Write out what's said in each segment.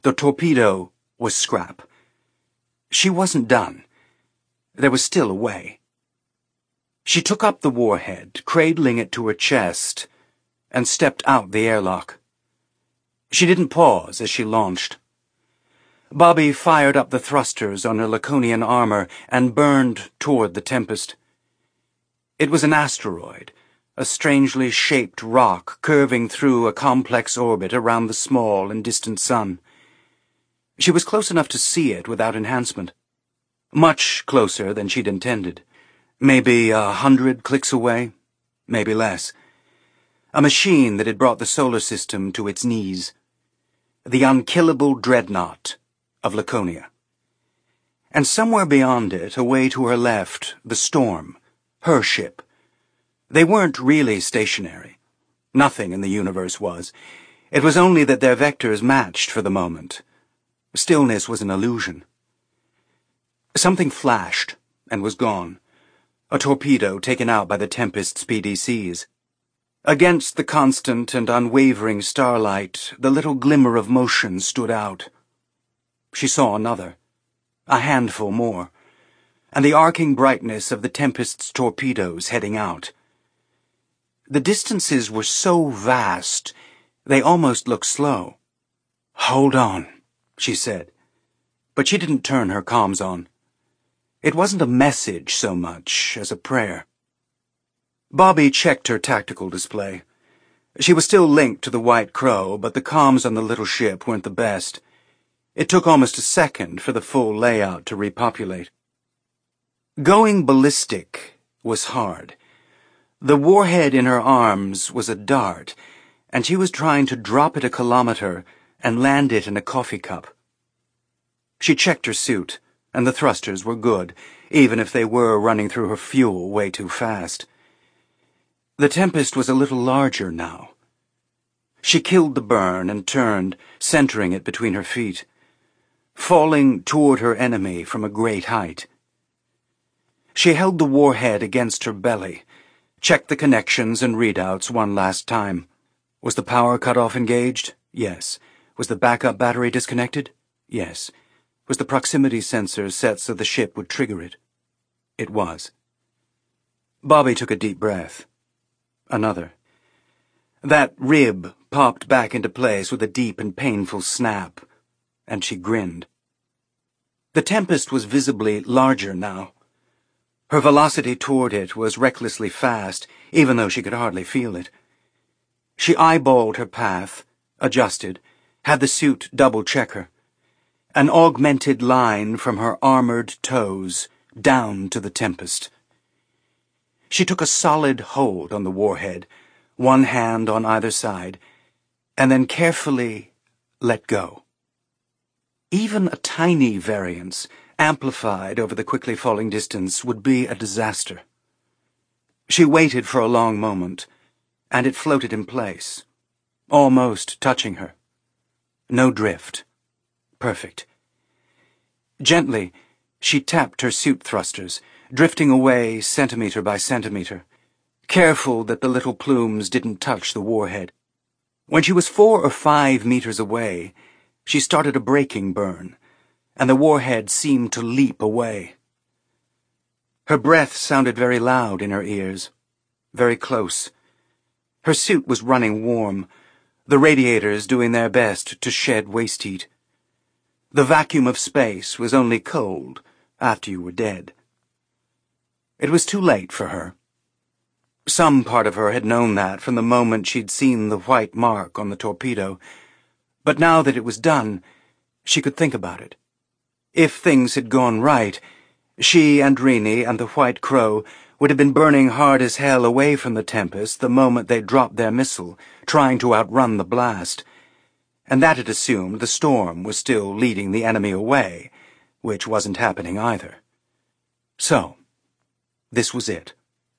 The torpedo was scrap. She wasn't done. There was still a way. She took up the warhead, cradling it to her chest, and stepped out the airlock. She didn't pause as she launched. Bobby fired up the thrusters on her Laconian armor and burned toward the Tempest. It was an asteroid, a strangely shaped rock curving through a complex orbit around the small and distant sun. She was close enough to see it without enhancement. Much closer than she'd intended. Maybe 100 clicks away, maybe less. A machine that had brought the solar system to its knees. The unkillable dreadnought of Laconia. And somewhere beyond it, away to her left, the Storm, her ship. They weren't really stationary. Nothing in the universe was. It was only that their vectors matched for the moment. Stillness was an illusion. Something flashed and was gone. A torpedo taken out by the Tempest's PDCs. Against the constant and unwavering starlight, the little glimmer of motion stood out. She saw another, a handful more, and the arcing brightness of the Tempest's torpedoes heading out. The distances were so vast, they almost looked slow. "Hold on," she said, but she didn't turn her comms on. It wasn't a message so much as a prayer. Bobby checked her tactical display. She was still linked to the White Crow, but the comms on the little ship weren't the best. It took almost a second for the full layout to repopulate. Going ballistic was hard. The warhead in her arms was a dart, and she was trying to drop it a kilometer and land it in a coffee cup. She checked her suit, and the thrusters were good, even if they were running through her fuel way too fast. The Tempest was a little larger now. She killed the burn and turned, centering it between her feet, falling toward her enemy from a great height. She held the warhead against her belly, checked the connections and readouts one last time. Was the power cutoff engaged? Yes. Was the backup battery disconnected? Yes. Was the proximity sensor set so the ship would trigger it? It was. Bobby took a deep breath. Another. That rib popped back into place with a deep and painful snap, and she grinned. The Tempest was visibly larger now. Her velocity toward it was recklessly fast, even though she could hardly feel it. She eyeballed her path, adjusted, had the suit double-check her. An augmented line from her armored toes down to the Tempest. She took a solid hold on the warhead, one hand on either side, and then carefully let go. Even a tiny variance, amplified over the quickly falling distance, would be a disaster. She waited for a long moment, and it floated in place, almost touching her. No drift. Perfect. Gently, she tapped her suit thrusters, drifting away centimeter by centimeter, careful that the little plumes didn't touch the warhead. When she was 4 or 5 meters away, she started a braking burn, and the warhead seemed to leap away. Her breath sounded very loud in her ears, very close. Her suit was running warm, the radiators doing their best to shed waste heat. The vacuum of space was only cold after you were dead. It was too late for her. Some part of her had known that from the moment she'd seen the white mark on the torpedo, but now that it was done, she could think about it. If things had gone right, she and Rini and the White Crow would have been burning hard as hell away from the Tempest the moment they dropped their missile, trying to outrun the blast. And that had assumed the Storm was still leading the enemy away, which wasn't happening either. So, this was it.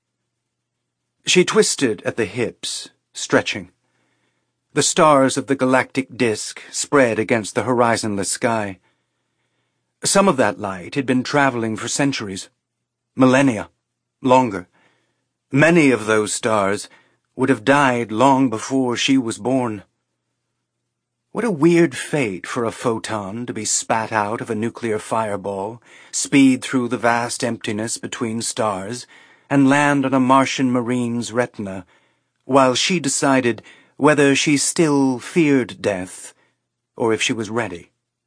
She twisted at the hips, stretching. The stars of the galactic disk spread against the horizonless sky. Some of that light had been traveling for centuries, millennia, longer. Many of those stars would have died long before she was born. What a weird fate for a photon to be spat out of a nuclear fireball, speed through the vast emptiness between stars, and land on a Martian marine's retina, while she decided whether she still feared death or if she was ready.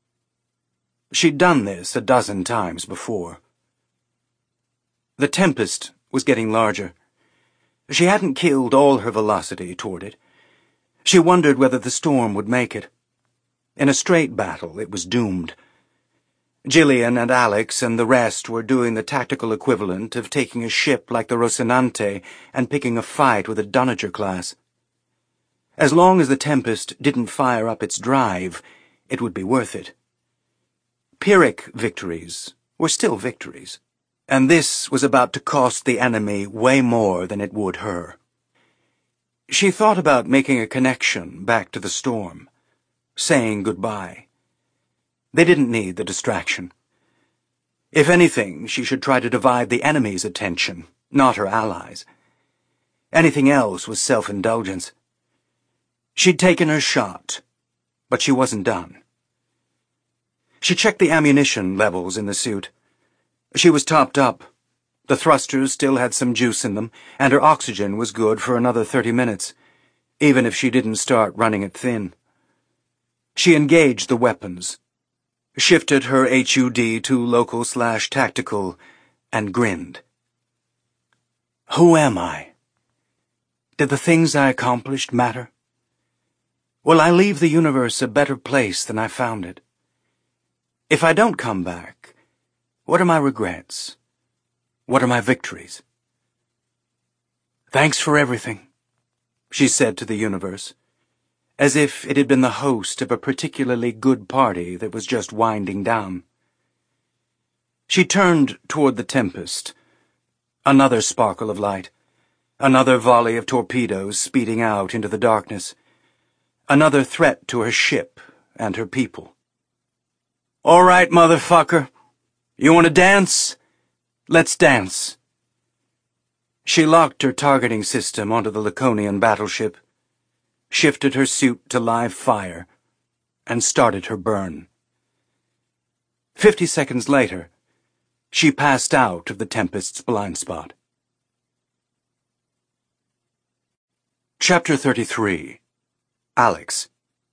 She'd done this a dozen times before. The tempest was getting larger. She hadn't killed all her velocity toward it. She wondered whether the storm would make it. In a straight battle, it was doomed. Gillian and Alex and the rest were doing the tactical equivalent of taking a ship like the Rocinante and picking a fight with a Dunager class. As long as the Tempest didn't fire up its drive, it would be worth it. Pyrrhic victories were still victories, and this was about to cost the enemy way more than it would her. She thought about making a connection back to the storm, saying goodbye. They didn't need the distraction. If anything, she should try to divide the enemy's attention, not her allies. Anything else was self-indulgence. She'd taken her shot, but she wasn't done. She checked the ammunition levels in the suit. She was topped up. The thrusters still had some juice in them, and her oxygen was good for another 30 minutes, even if she didn't start running it thin. She engaged the weapons, shifted her HUD to local/tactical, and grinned. Who am I? Did the things I accomplished matter? Will I leave the universe a better place than I found it? If I don't come back, what are my regrets? What are my victories? Thanks for everything, she said to the universe, as if it had been the host of a particularly good party that was just winding down. She turned toward the Tempest. Another sparkle of light. Another volley of torpedoes speeding out into the darkness. Another threat to her ship and her people. All right, motherfucker. You want to dance? Let's dance. She locked her targeting system onto the Laconian battleship, shifted her suit to live fire, and started her burn. 50 seconds later, she passed out of the Tempest's blind spot. Chapter 33. Alex.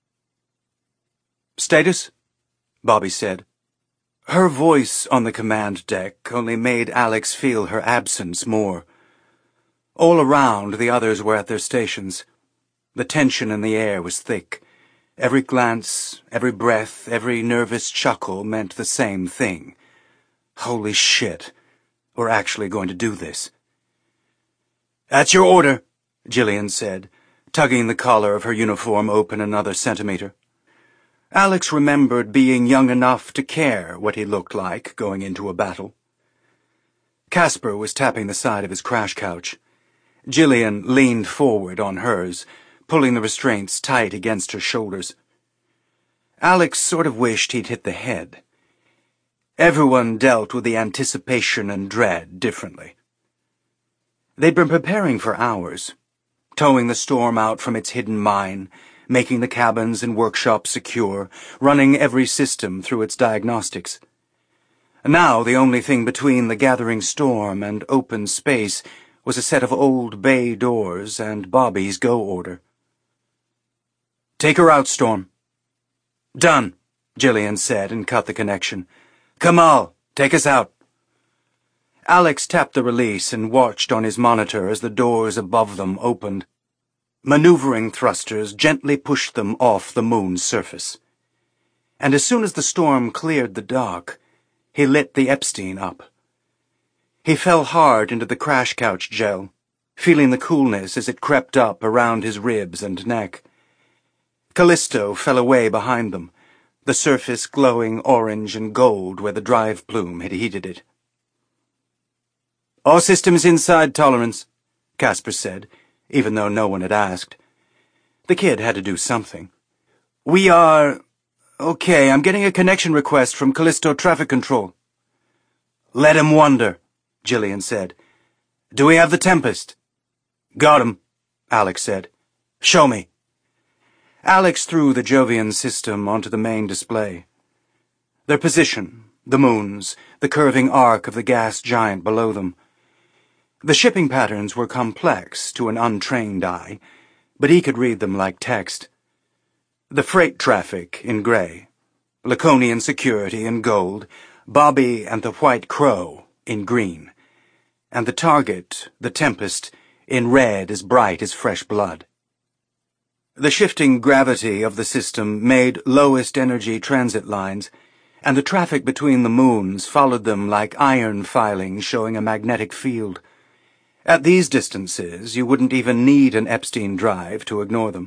Status? Bobby said. Her voice on the command deck only made Alex feel her absence more. All around, the others were at their stations. The tension in the air was thick. Every glance, every breath, every nervous chuckle meant the same thing. Holy shit, we're actually going to do this. At your order, Gillian said, tugging the collar of her uniform open another centimeter. Alex remembered being young enough to care what he looked like going into a battle. Casper was tapping the side of his crash couch. Gillian leaned forward on hers, pulling the restraints tight against her shoulders. Alex sort of wished he'd hit the head. Everyone dealt with the anticipation and dread differently. They'd been preparing for hours, towing the storm out from its hidden mine, making the cabins and workshops secure, running every system through its diagnostics. Now the only thing between the gathering storm and open space was a set of old bay doors and Bobby's go order. Take her out, Storm. Done, Gillian said and cut the connection. Kamal, take us out. Alex tapped the release and watched on his monitor as the doors above them opened. Maneuvering thrusters gently pushed them off the moon's surface. And as soon as the storm cleared the dark, he lit the Epstein up. He fell hard into the crash couch gel, feeling the coolness as it crept up around his ribs and neck. Callisto fell away behind them, the surface glowing orange and gold where the drive plume had heated it. All systems inside tolerance, Casper said, even though no one had asked. The kid had to do something. We are... Okay, I'm getting a connection request from Callisto Traffic Control. Let him wonder, Gillian said. Do we have the Tempest? Got him, Alex said. Show me. Alex threw the Jovian system onto the main display. Their position, the moons, the curving arc of the gas giant below them. The shipping patterns were complex to an untrained eye, but he could read them like text. The freight traffic in gray, Laconian security in gold, Bobby and the White Crow in green, and the target, the Tempest, in red as bright as fresh blood. The shifting gravity of the system made lowest energy transit lines, and the traffic between the moons followed them like iron filings showing a magnetic field. At these distances, you wouldn't even need an Epstein drive to ignore them.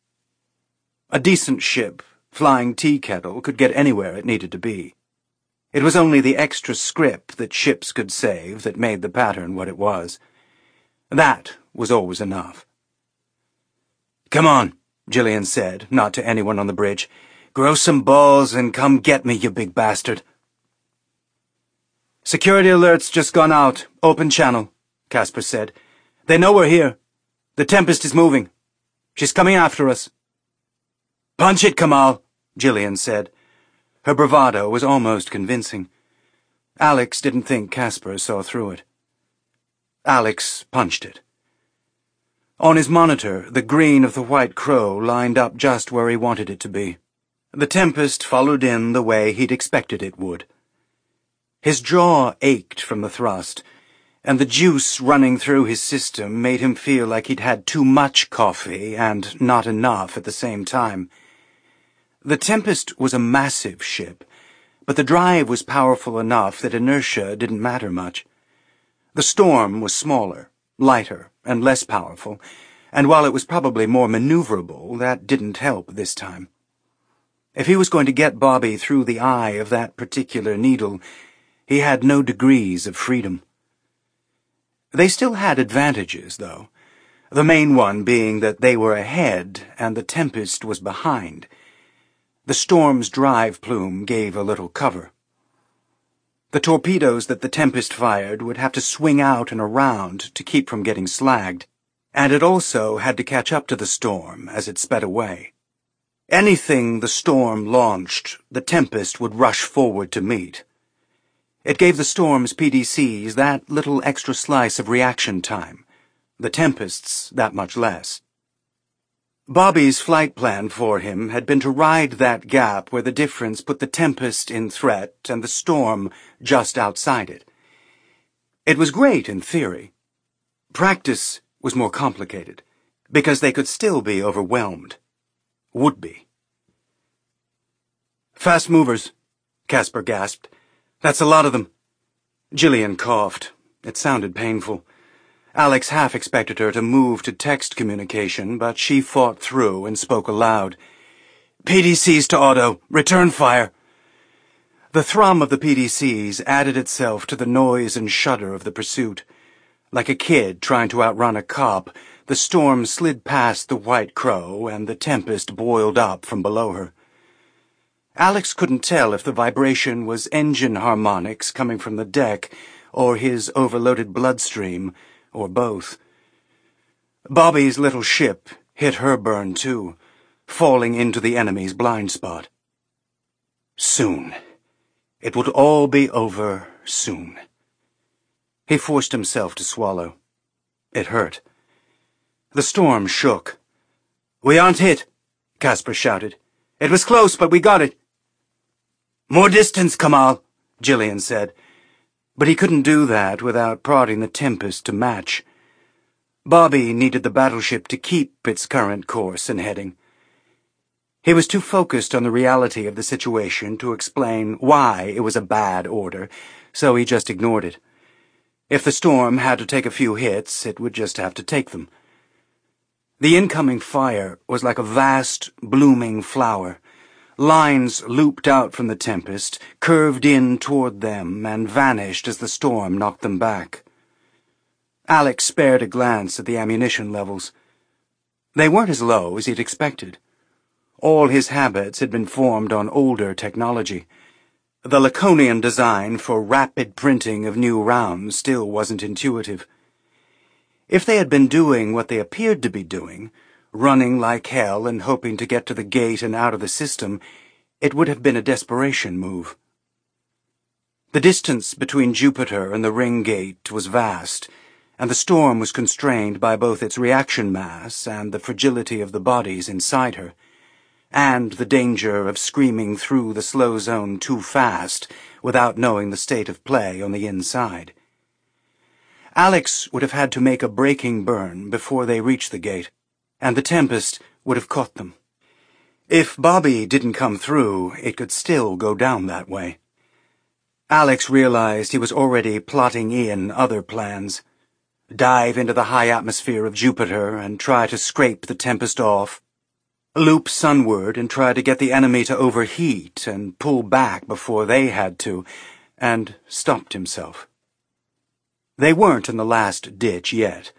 A decent ship, flying tea kettle, could get anywhere it needed to be. It was only the extra script that ships could save that made the pattern what it was. That was always enough. "Come on," Jillian said, not to anyone on the bridge. "Grow some balls and come get me, you big bastard." "Security alert's just gone out. Open channel," Casper said. "They know we're here. The Tempest is moving. She's coming after us." "Punch it, Kamal," Jillian said. Her bravado was almost convincing. Alex didn't think Casper saw through it. Alex punched it. On his monitor, the green of the White Crow lined up just where he wanted it to be. The Tempest followed in the way he'd expected it would. His jaw ached from the thrust, and the juice running through his system made him feel like he'd had too much coffee and not enough at the same time. The Tempest was a massive ship, but the drive was powerful enough that inertia didn't matter much. The Storm was smaller, lighter, and less powerful, and while it was probably more maneuverable, that didn't help this time. If he was going to get Bobby through the eye of that particular needle, he had no degrees of freedom. They still had advantages, though, the main one being that they were ahead and the Tempest was behind. The Storm's drive plume gave a little cover. The torpedoes that the Tempest fired would have to swing out and around to keep from getting slagged, and it also had to catch up to the Storm as it sped away. Anything the Storm launched, the Tempest would rush forward to meet. It gave the Storm's PDCs that little extra slice of reaction time, the Tempest's that much less. Bobby's flight plan for him had been to ride that gap where the difference put the Tempest in threat and the Storm just outside it. It was great in theory. Practice was more complicated, because they could still be overwhelmed. Would be. "Fast movers," Casper gasped. "That's a lot of them." Jillian coughed. It sounded painful. Alex half expected her to move to text communication, but she fought through and spoke aloud. "PDCs to auto. Return fire." The thrum of the PDCs added itself to the noise and shudder of the pursuit. Like a kid trying to outrun a cop, the Storm slid past the White Crow, and the Tempest boiled up from below her. Alex couldn't tell if the vibration was engine harmonics coming from the deck, or his overloaded bloodstream, or both. Bobby's little ship hit her burn too, falling into the enemy's blind spot. Soon. It would all be over soon. He forced himself to swallow. It hurt. The Storm shook. "We aren't hit," Casper shouted. "It was close, but we got it." "More distance, Kamal," Jillian said. But he couldn't do that without prodding the Tempest to match. Bobby needed the battleship to keep its current course and heading. He was too focused on the reality of the situation to explain why it was a bad order, so he just ignored it. If the Storm had to take a few hits, it would just have to take them. The incoming fire was like a vast, blooming flower. Lines looped out from the Tempest, curved in toward them, and vanished as the Storm knocked them back. Alex spared a glance at the ammunition levels. They weren't as low as he'd expected. All his habits had been formed on older technology. The Laconian design for rapid printing of new rounds still wasn't intuitive. If they had been doing what they appeared to be doing, running like hell and hoping to get to the gate and out of the system, it would have been a desperation move. The distance between Jupiter and the ring gate was vast, and the storm was constrained by both its reaction mass and the fragility of the bodies inside her, and the danger of screaming through the slow zone too fast without knowing the state of play on the inside. Alex would have had to make a braking burn before they reached the gate, and the Tempest would have caught them. If Bobby didn't come through, it could still go down that way. Alex realized he was already plotting in other plans. Dive into the high atmosphere of Jupiter and try to scrape the Tempest off. Loop sunward and try to get the enemy to overheat and pull back before they had to, and stopped himself. They weren't in the last ditch yet.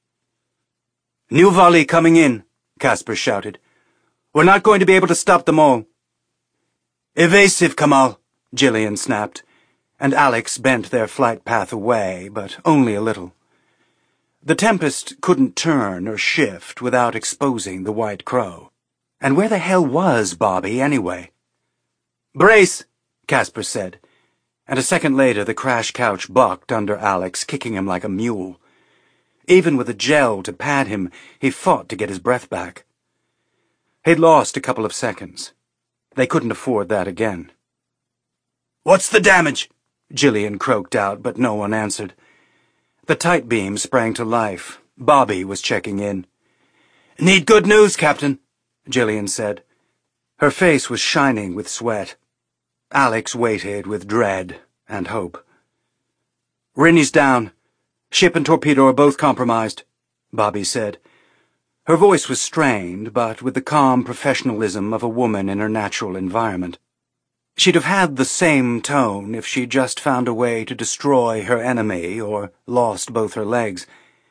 "New volley coming in," Casper shouted. "We're not going to be able to stop them all." "Evasive, Kamal," Jillian snapped, and Alex bent their flight path away, but only a little. The Tempest couldn't turn or shift without exposing the White Crow. And where the hell was Bobby, anyway? "Brace," Casper said, and a second later the crash couch bucked under Alex, kicking him like a mule. Even with a gel to pad him, he fought to get his breath back. He'd lost a couple of seconds. They couldn't afford that again. "What's the damage?" Jillian croaked out, but no one answered. The tight beam sprang to life. Bobby was checking in. "Need good news, Captain," Jillian said. Her face was shining with sweat. Alex waited with dread and hope. "Rennie's down. Ship and torpedo are both compromised," Bobby said. Her voice was strained, but with the calm professionalism of a woman in her natural environment. She'd have had the same tone if she'd just found a way to destroy her enemy or lost both her legs.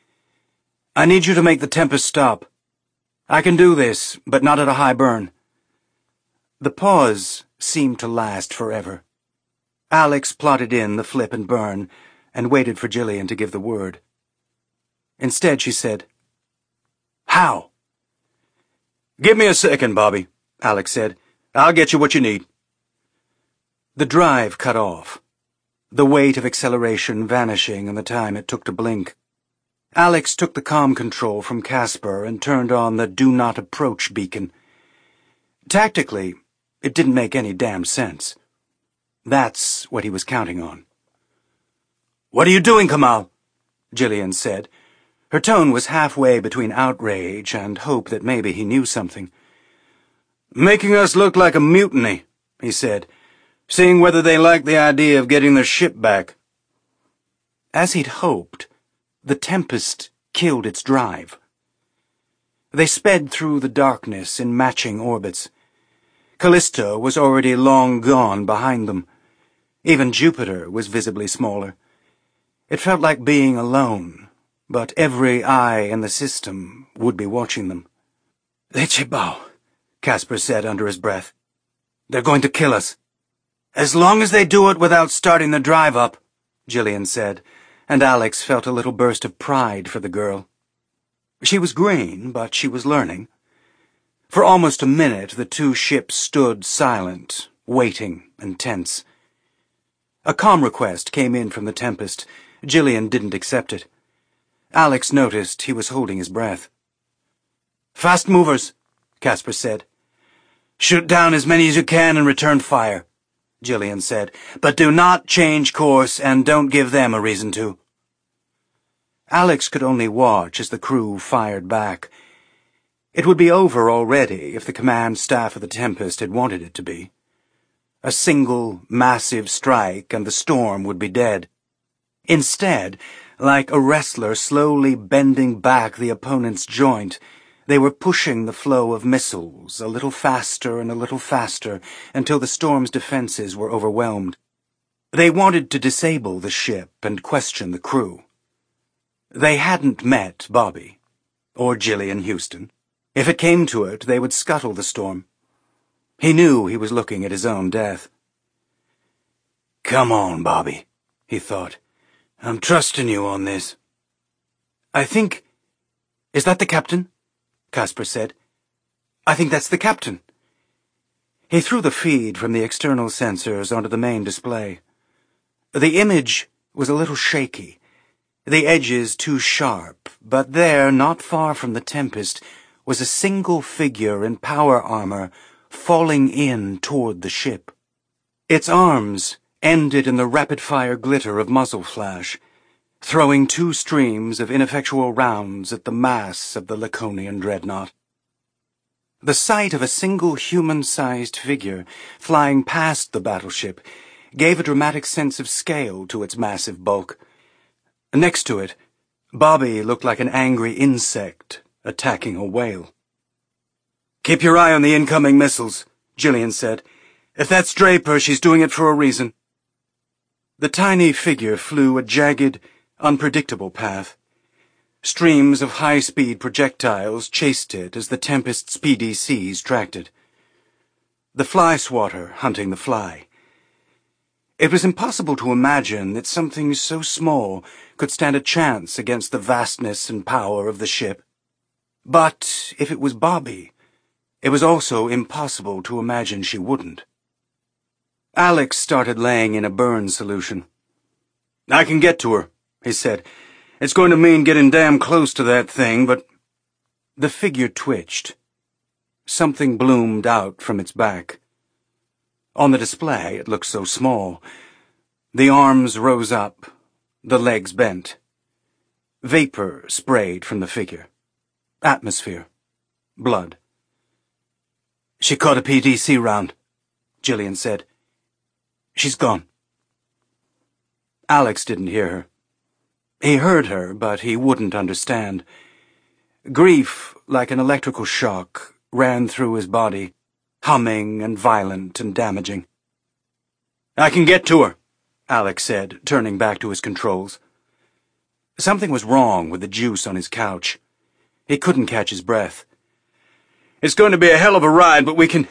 "I need you to make the Tempest stop. I can do this, but not at a high burn." The pause seemed to last forever. Alex plotted in the flip and burn and waited for Jillian to give the word. Instead, she said, "How?" "Give me a second, Bobby," Alex said. "I'll get you what you need." The drive cut off, the weight of acceleration vanishing in the time it took to blink. Alex took the comm control from Casper and turned on the Do Not Approach beacon. Tactically, it didn't make any damn sense. That's what he was counting on. "What are you doing, Kamal?" Jillian said. Her tone was halfway between outrage and hope that maybe he knew something. "Making us look like a mutiny," he said, "seeing whether they like the idea of getting their ship back." As he'd hoped, the Tempest killed its drive. They sped through the darkness in matching orbits. Callisto was already long gone behind them. Even Jupiter was visibly smaller. It felt like being alone, but every eye in the system would be watching them. "Lechibao," Casper said under his breath. "They're going to kill us." "As long as they do it without starting the drive up," Jillian said, and Alex felt a little burst of pride for the girl. She was green, but she was learning. For almost a minute, the two ships stood silent, waiting and tense. A comm request came in from the Tempest. Jillian didn't accept it. Alex noticed he was holding his breath. "Fast movers," Casper said. "Shoot down as many as you can and return fire," Jillian said, "but do not change course and don't give them a reason to." Alex could only watch as the crew fired back. It would be over already if the command staff of the Tempest had wanted it to be. A single, massive strike and the storm would be dead. Instead, like a wrestler slowly bending back the opponent's joint, they were pushing the flow of missiles a little faster and a little faster until the storm's defenses were overwhelmed. They wanted to disable the ship and question the crew. They hadn't met Bobby, or Jillian Houston. If it came to it, they would scuttle the storm. He knew he was looking at his own death. "Come on, Bobby," he thought. "I'm trusting you on this." "I think... Is that the captain?" Casper said. "I think that's the captain." He threw the feed from the external sensors onto the main display. The image was a little shaky, the edges too sharp, but there, not far from the Tempest, was a single figure in power armor falling in toward the ship. Its arms ended in the rapid-fire glitter of muzzle flash, throwing 2 streams of ineffectual rounds at the mass of the Laconian dreadnought. The sight of a single human-sized figure flying past the battleship gave a dramatic sense of scale to its massive bulk. Next to it, Bobby looked like an angry insect attacking a whale. "Keep your eye on the incoming missiles," Jillian said. "If that's Draper, she's doing it for a reason." The tiny figure flew a jagged, unpredictable path. Streams of high-speed projectiles chased it as the Tempest's PDCs tracked it. The fly swatter hunting the fly. It was impossible to imagine that something so small could stand a chance against the vastness and power of the ship. But if it was Bobby, it was also impossible to imagine she wouldn't. Alex started laying in a burn solution. "I can get to her," he said. "It's going to mean getting damn close to that thing, but—" The figure twitched. Something bloomed out from its back. On the display, it looked so small. The arms rose up, the legs bent. Vapor sprayed from the figure. Atmosphere. Blood. "She caught a PDC round," Jillian said. "She's gone." Alex didn't hear her. He heard her, but he wouldn't understand. Grief, like an electrical shock, ran through his body, humming and violent and damaging. "I can get to her," Alex said, turning back to his controls. Something was wrong with the juice on his couch. He couldn't catch his breath. "It's going to be a hell of a ride, but we can...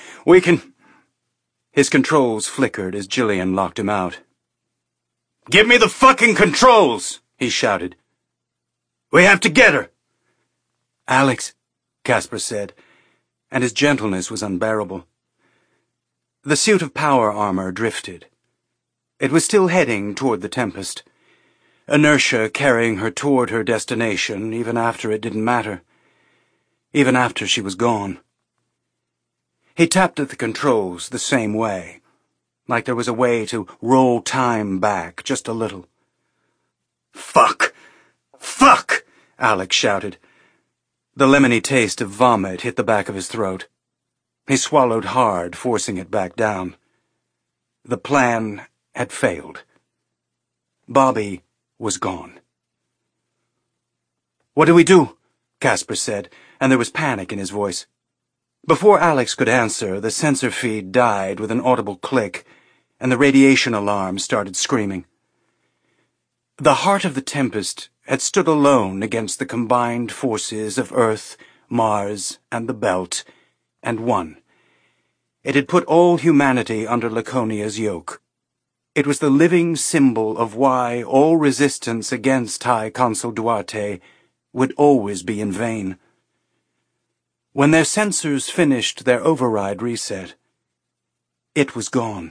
His controls flickered as Jillian locked him out. "Give me the fucking controls!" he shouted. "We have to get her!" "Alex," Casper said, and his gentleness was unbearable. The suit of power armor drifted. It was still heading toward the Tempest, inertia carrying her toward her destination even after it didn't matter, even after she was gone. He tapped at the controls the same way, like there was a way to roll time back just a little. "Fuck! Fuck!" Alex shouted. The lemony taste of vomit hit the back of his throat. He swallowed hard, forcing it back down. The plan had failed. Bobby was gone. "What do we do?" Casper said, and there was panic in his voice. Before Alex could answer, the sensor feed died with an audible click, and the radiation alarm started screaming. The heart of the Tempest had stood alone against the combined forces of Earth, Mars, and the Belt, and won. It had put all humanity under Laconia's yoke. It was the living symbol of why all resistance against High Consul Duarte would always be in vain. When their sensors finished their override reset, it was gone.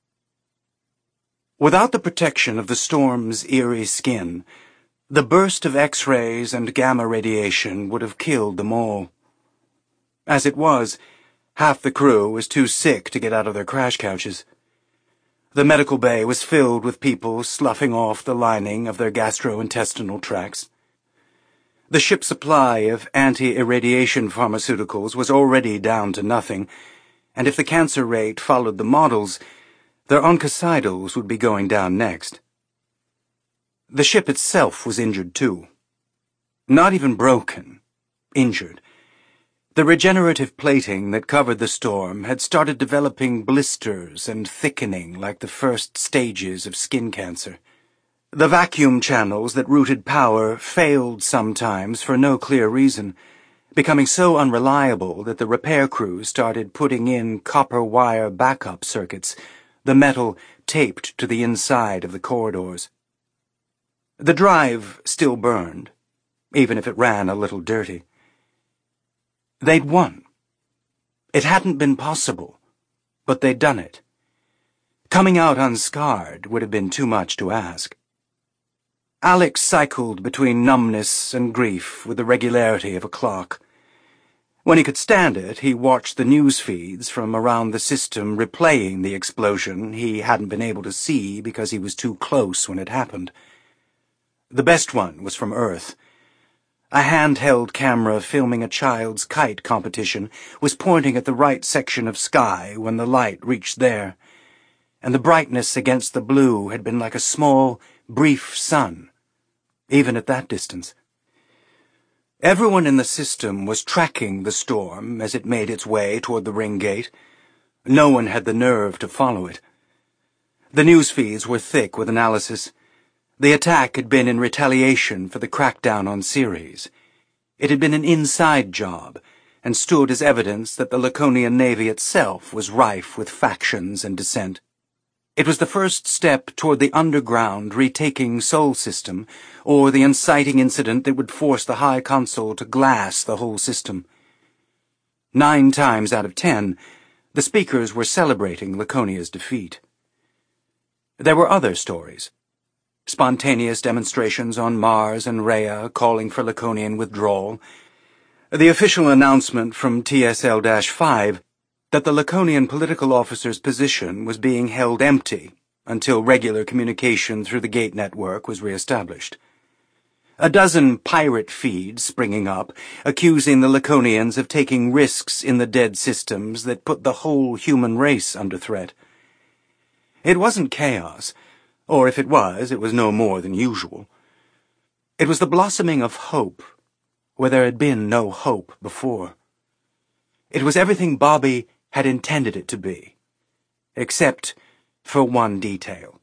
Without the protection of the storm's eerie skin, the burst of X-rays and gamma radiation would have killed them all. As it was, half the crew was too sick to get out of their crash couches. The medical bay was filled with people sloughing off the lining of their gastrointestinal tracts. The ship's supply of anti-irradiation pharmaceuticals was already down to nothing, and if the cancer rate followed the models, their oncocytals would be going down next. The ship itself was injured too. Not even broken. Injured. The regenerative plating that covered the storm had started developing blisters and thickening like the first stages of skin cancer. The vacuum channels that routed power failed sometimes for no clear reason, becoming so unreliable that the repair crews started putting in copper wire backup circuits, the metal taped to the inside of the corridors. The drive still burned, even if it ran a little dirty. They'd won. It hadn't been possible, but they'd done it. Coming out unscarred would have been too much to ask. Alex cycled between numbness and grief with the regularity of a clock. When he could stand it, he watched the news feeds from around the system replaying the explosion he hadn't been able to see because he was too close when it happened. The best one was from Earth. A handheld camera filming a child's kite competition was pointing at the right section of sky when the light reached there, and the brightness against the blue had been like a small, brief sun, even at that distance. Everyone in the system was tracking the storm as it made its way toward the ring gate. No one had the nerve to follow it. The news feeds were thick with analysis. The attack had been in retaliation for the crackdown on Ceres. It had been an inside job, and stood as evidence that the Laconian Navy itself was rife with factions and dissent. It was the first step toward the underground retaking Sol System, or the inciting incident that would force the High Consul to glass the whole system. 9 times out of 10, the speakers were celebrating Laconia's defeat. There were other stories. Spontaneous demonstrations on Mars and Rhea calling for Laconian withdrawal. The official announcement from TSL-5 that the Laconian political officer's position was being held empty until regular communication through the gate network was re-established. A dozen pirate feeds springing up, accusing the Laconians of taking risks in the dead systems that put the whole human race under threat. It wasn't chaos, or if it was no more than usual. It was the blossoming of hope, where there had been no hope before. It was everything Bobby had intended it to be, except for one detail.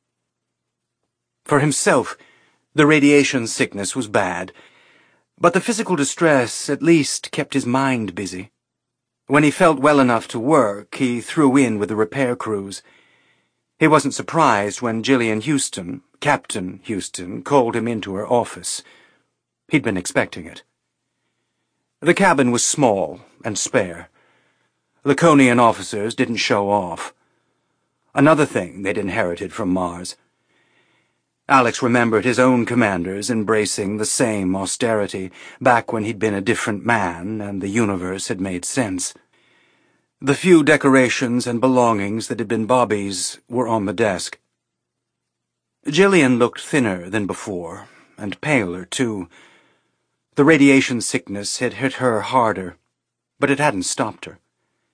For himself, the radiation sickness was bad, but the physical distress at least kept his mind busy. When he felt well enough to work, he threw in with the repair crews. He wasn't surprised when Gillian Houston, Captain Houston, called him into her office. He'd been expecting it. The cabin was small and spare. Laconian officers didn't show off. Another thing they'd inherited from Mars. Alex remembered his own commanders embracing the same austerity back when he'd been a different man and the universe had made sense. The few decorations and belongings that had been Bobby's were on the desk. Gillian looked thinner than before, and paler, too. The radiation sickness had hit her harder, but it hadn't stopped her.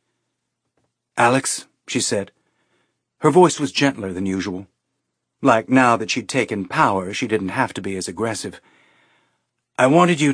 "Alex," she said. Her voice was gentler than usual. Like now that she'd taken power, she didn't have to be as aggressive. I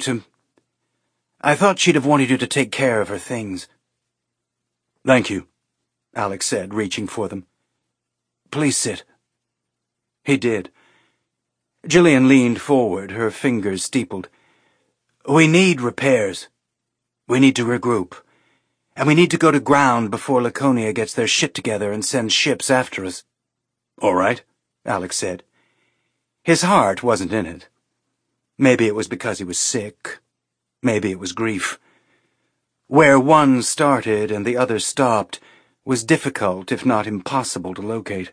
thought she'd have wanted you to take care of her things." "Thank you," Alex said, reaching for them. "Please sit." He did. Gillian leaned forward, her fingers steepled. "We need repairs. We need to regroup. And we need to go to ground before Laconia gets their shit together and sends ships after us." "All right," Alex said. His heart wasn't in it. Maybe it was because he was sick. Maybe it was grief. Where one started and the other stopped was difficult, if not impossible, to locate.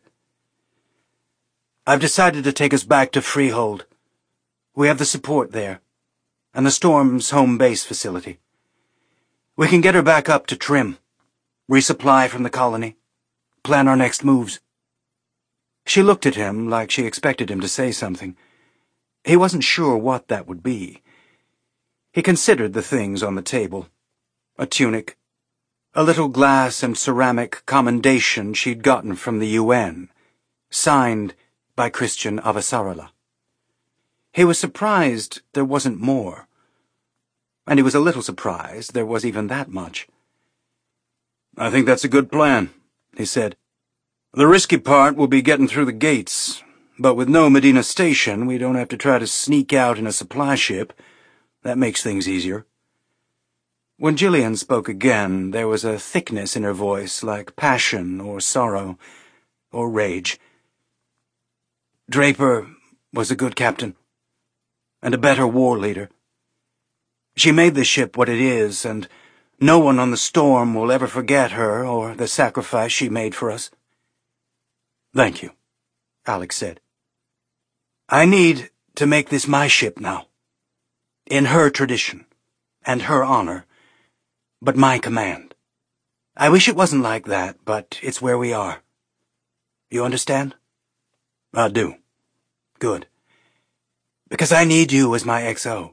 "I've decided to take us back to Freehold. We have the support there, and the Storm's home base facility. We can get her back up to trim, resupply from the colony, plan our next moves." She looked at him like she expected him to say something. He wasn't sure what that would be. He considered the things on the table. A tunic, a little glass and ceramic commendation she'd gotten from the UN, signed by Christian Avasarala. He was surprised there wasn't more, and he was a little surprised there was even that much. "I think that's a good plan," he said. "The risky part will be getting through the gates, but with no Medina Station, we don't have to try to sneak out in a supply ship. That makes things easier." When Gillian spoke again, there was a thickness in her voice like passion or sorrow or rage. "Draper was a good captain, and a better war leader. She made the ship what it is, and No one on the Storm will ever forget her or the sacrifice she made for us." "Thank you," Alex said. "I need to make this my ship now. In her tradition, and her honor, but my command. I wish it wasn't like that, but it's where we are. You understand?" "I do." "Good. Because I need you as my XO."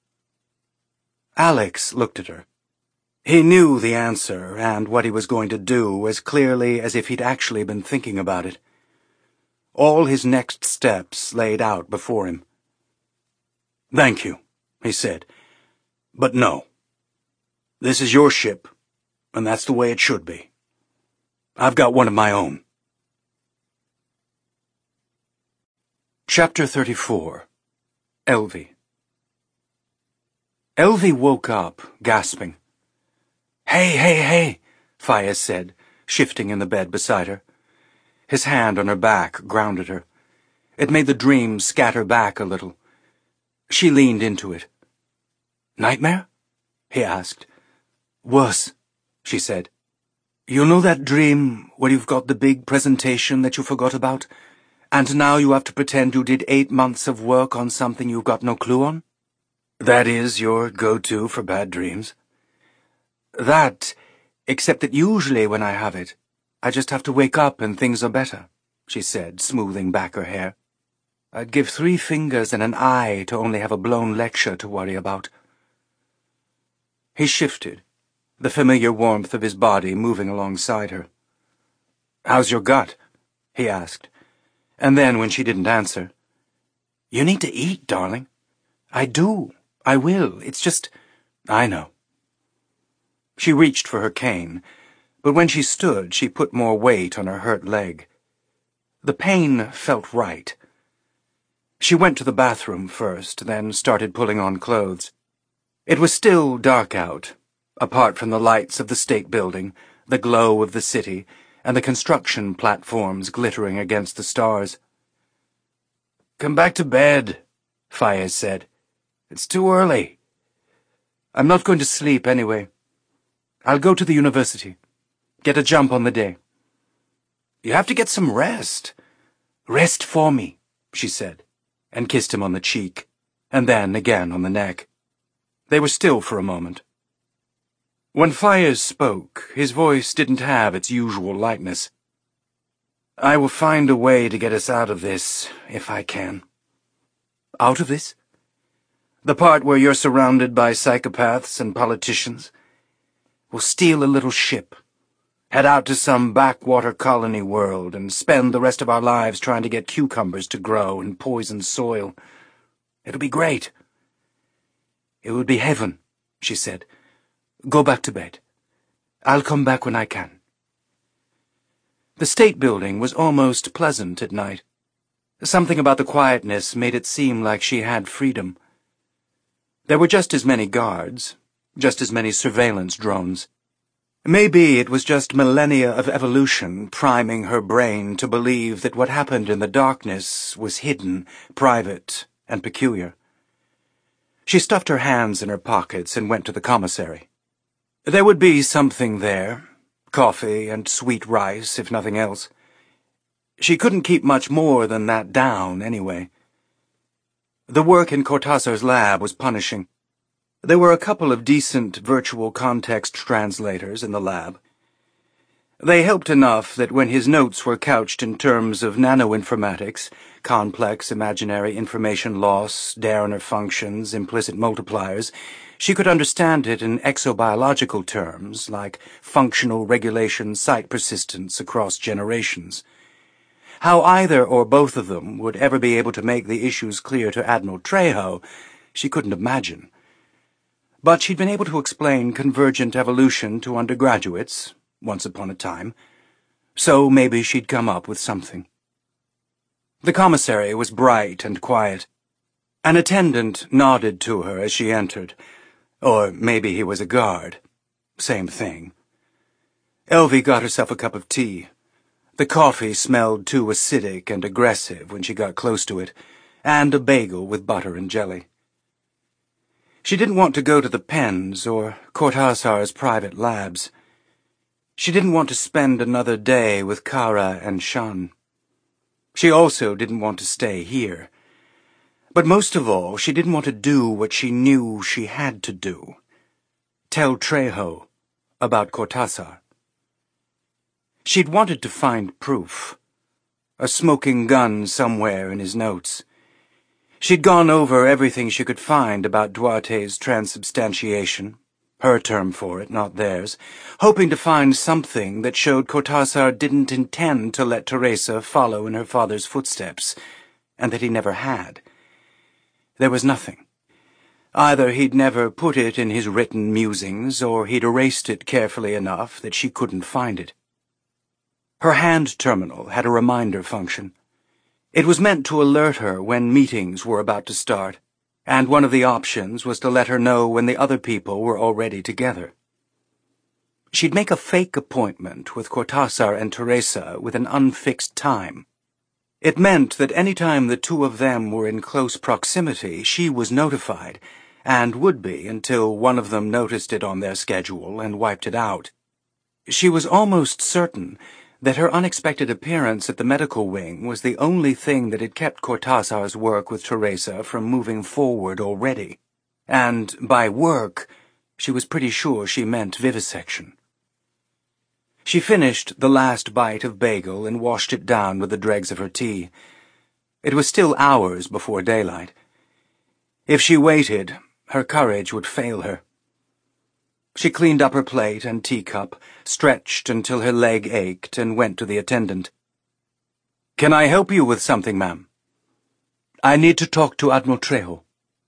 Alex looked at her. He knew the answer and what he was going to do as clearly as if he'd actually been thinking about it. All his next steps laid out before him. "Thank you," he said, "but no. This is your ship, and that's the way it should be. I've got one of my own." Chapter 34. Elvie. Elvie woke up, gasping. Hey, Faiz said, shifting in the bed beside her. His hand on her back grounded her. It made the dream scatter back a little. She leaned into it. "Nightmare?" he asked. "Worse," she said. "You know that dream where you've got the big presentation that you forgot about, and now you have to pretend you did 8 months of work on something you've got no clue on? That is your go-to for bad dreams?" "That, except that usually when I have it, I just have to wake up and things are better," she said, smoothing back her hair. "I'd give 3 fingers and an eye to only have a blown lecture to worry about." He shifted, the familiar warmth of his body moving alongside her. "How's your gut?" he asked, and then when she didn't answer, "You need to eat, darling." "I do. I will. It's just—" "I know." She reached for her cane, but when she stood, she put more weight on her hurt leg. The pain felt right. She went to the bathroom first, then started pulling on clothes. It was still dark out, apart from the lights of the state building, the glow of the city, and the construction platforms glittering against the stars. "Come back to bed," Faiz said. "It's too early." "I'm not going to sleep anyway. I'll go to the university. Get a jump on the day." "You have to get some rest." "Rest for me," she said, and kissed him on the cheek, and then again on the neck. They were still for a moment. When Faiz spoke, his voice didn't have its usual lightness. "I will find a way to get us out of this, if I can." "Out of this?" "The part where you're surrounded by psychopaths and politicians. We'll steal a little ship, head out to some backwater colony world, and spend the rest of our lives trying to get cucumbers to grow and poison soil. It'll be great." "It would be heaven," she said. "Go back to bed. I'll come back when I can." The state building was almost pleasant at night. Something about the quietness made it seem like she had freedom. There were just as many guards, just as many surveillance drones. Maybe it was just millennia of evolution priming her brain to believe that what happened in the darkness was hidden, private, and peculiar. She stuffed her hands in her pockets and went to the commissary. There would be something there, coffee and sweet rice, if nothing else. She couldn't keep much more than that down, anyway. The work in Cortázar's lab was punishing. There were a couple of decent virtual context translators in the lab. They helped enough that when his notes were couched in terms of nanoinformatics, complex imaginary information loss, Dariner functions, implicit multipliers, she could understand it in exobiological terms like functional regulation site persistence across generations. How either or both of them would ever be able to make the issues clear to Admiral Trejo, she couldn't imagine. But she'd been able to explain convergent evolution to undergraduates, once upon a time, so maybe she'd come up with something. The commissary was bright and quiet. An attendant nodded to her as she entered, or maybe he was a guard. Same thing. Elvie got herself a cup of tea. The coffee smelled too acidic and aggressive when she got close to it, and a bagel with butter and jelly. She didn't want to go to the pens or Cortázar's private labs. She didn't want to spend another day with Kara and Shan. She also didn't want to stay here. But most of all, she didn't want to do what she knew she had to do. Tell Trejo about Cortázar. She'd wanted to find proof. A smoking gun somewhere in his notes. She'd gone over everything she could find about Duarte's transubstantiation, her term for it, not theirs, hoping to find something that showed Cortázar didn't intend to let Teresa follow in her father's footsteps, and that he never had. There was nothing. Either he'd never put it in his written musings, or he'd erased it carefully enough that she couldn't find it. Her hand terminal had a reminder function. It was meant to alert her when meetings were about to start, and one of the options was to let her know when the other people were already together. She'd make a fake appointment with Cortázar and Teresa with an unfixed time. It meant that any time the two of them were in close proximity, she was notified, and would be until one of them noticed it on their schedule and wiped it out. She was almost certain that her unexpected appearance at the medical wing was the only thing that had kept Cortázar's work with Teresa from moving forward already. And by work, she was pretty sure she meant vivisection. She finished the last bite of bagel and washed it down with the dregs of her tea. It was still hours before daylight. If she waited, her courage would fail her. She cleaned up her plate and teacup, stretched until her leg ached, and went to the attendant. "Can I help you with something, ma'am?" "I need to talk to Admiral Trejo."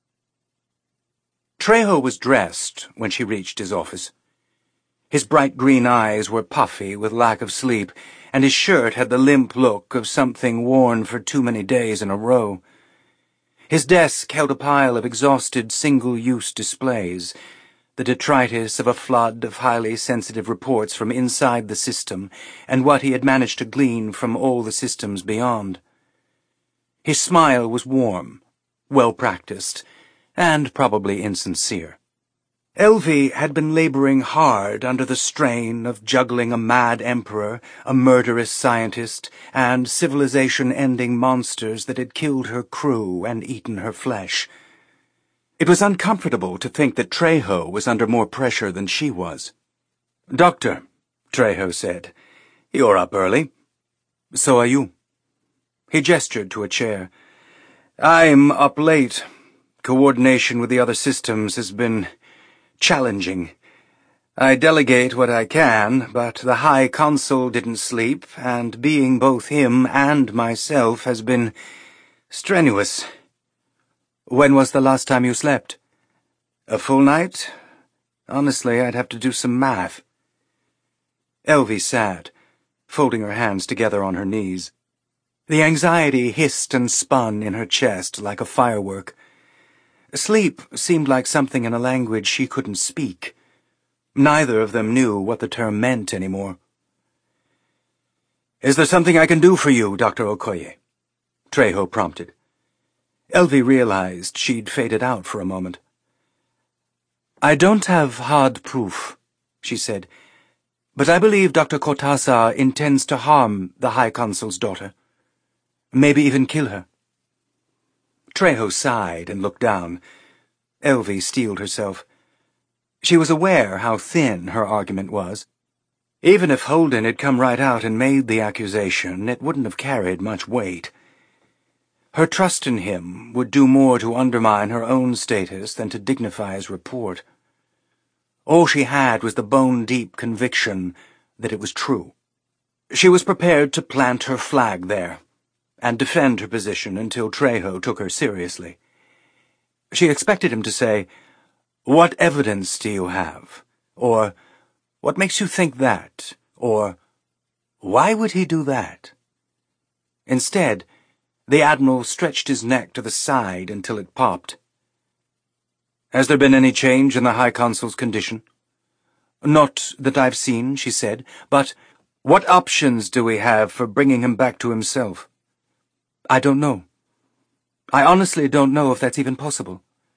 Trejo was dressed when she reached his office. His bright green eyes were puffy with lack of sleep, and his shirt had the limp look of something worn for too many days in a row. His desk held a pile of exhausted single-use displays, the detritus of a flood of highly sensitive reports from inside the system and what he had managed to glean from all the systems beyond. His smile was warm, well-practiced, and probably insincere. Elvie had been laboring hard under the strain of juggling a mad emperor, a murderous scientist, and civilization-ending monsters that had killed her crew and eaten her flesh. It was uncomfortable to think that Trejo was under more pressure than she was. "Doctor," Trejo said, "you're up early. So are you." He gestured to a chair. "I'm up late. Coordination with the other systems has been challenging. I delegate what I can, but the High Consul didn't sleep, and being both him and myself has been strenuous." "When was the last time you slept?" "A full night? Honestly, I'd have to do some math." Elvie sat, folding her hands together on her knees. The anxiety hissed and spun in her chest like a firework. Sleep seemed like something in a language she couldn't speak. Neither of them knew what the term meant anymore. "Is there something I can do for you, Dr. Okoye?" Trejo prompted. Elvie realized she'd faded out for a moment. "I don't have hard proof," she said, "but I believe Dr. Cortázar intends to harm the High Consul's daughter. Maybe even kill her." Trejo sighed and looked down. Elvie steeled herself. She was aware how thin her argument was. Even if Holden had come right out and made the accusation, it wouldn't have carried much weight. Her trust in him would do more to undermine her own status than to dignify his report. All she had was the bone-deep conviction that it was true. She was prepared to plant her flag there and defend her position until Trejo took her seriously. She expected him to say, "What evidence do you have?" or "What makes you think that?" or "Why would he do that?" Instead, the Admiral stretched his neck to the side until it popped. "Has there been any change in the High Consul's condition?" "Not that I've seen," she said, "but what options do we have for bringing him back to himself?" "I don't know. I honestly don't know if that's even possible."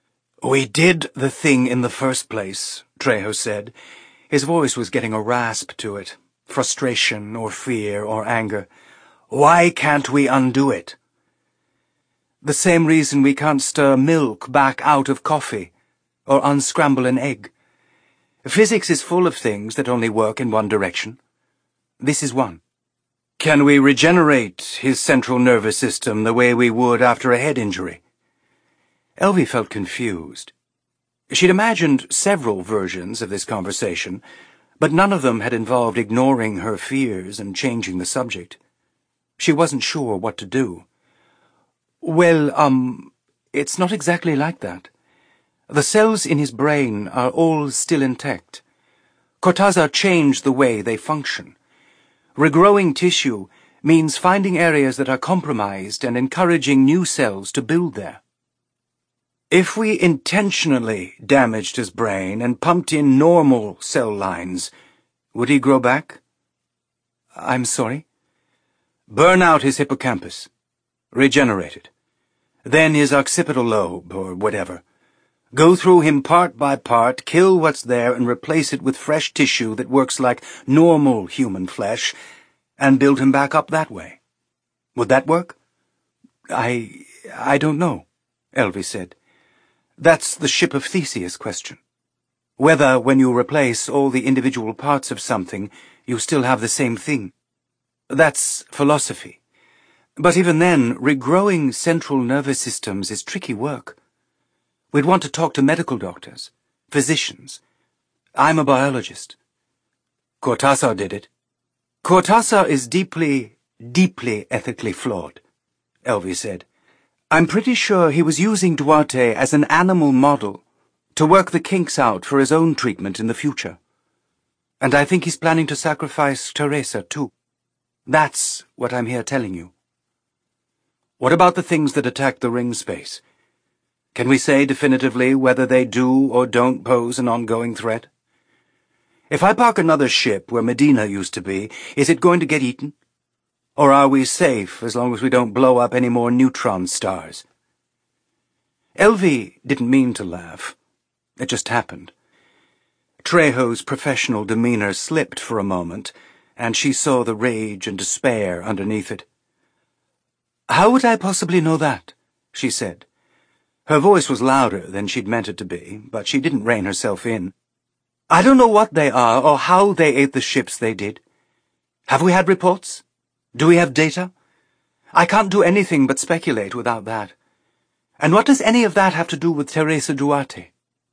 "We did the thing in the first place," Trejo said. His voice was getting a rasp to it. Frustration or fear or anger. "Why can't we undo it?" "The same reason we can't stir milk back out of coffee, or unscramble an egg. Physics is full of things that only work in one direction. This is one. Can we regenerate his central nervous system the way we would after a head injury?" Elvie felt confused. She'd imagined several versions of this conversation, but none of them had involved ignoring her fears and changing the subject. She wasn't sure what to do. "Well, it's not exactly like that. The cells in his brain are all still intact. Cortázar changed the way they function. Regrowing tissue means finding areas that are compromised and encouraging new cells to build there. If we intentionally damaged his brain and pumped in normal cell lines, would he grow back?" "I'm sorry?" "Burn out his hippocampus. Regenerate it. Then his occipital lobe, or whatever. Go through him part by part, kill what's there, and replace it with fresh tissue that works like normal human flesh, and build him back up that way. Would that work?" I don't know," Elvie said. "That's the Ship of Theseus question. Whether, when you replace all the individual parts of something, you still have the same thing. That's philosophy. But even then, regrowing central nervous systems is tricky work. We'd want to talk to medical doctors, physicians. I'm a biologist." "Cortázar did it." "Cortázar is deeply, deeply ethically flawed," Elvie said. "I'm pretty sure he was using Duarte as an animal model to work the kinks out for his own treatment in the future. And I think he's planning to sacrifice Teresa, too. That's what I'm here telling you." "What about the things that attack the ring space? Can we say definitively whether they do or don't pose an ongoing threat? If I park another ship where Medina used to be, is it going to get eaten? Or are we safe as long as we don't blow up any more neutron stars?" Elvie didn't mean to laugh. It just happened. Trejo's professional demeanor slipped for a moment, and she saw the rage and despair underneath it. "How would I possibly know that?" she said. Her voice was louder than she'd meant it to be, but she didn't rein herself in. "I don't know what they are or how they ate the ships they did. Have we had reports? Do we have data? I can't do anything but speculate without that. And what does any of that have to do with Teresa Duarte?"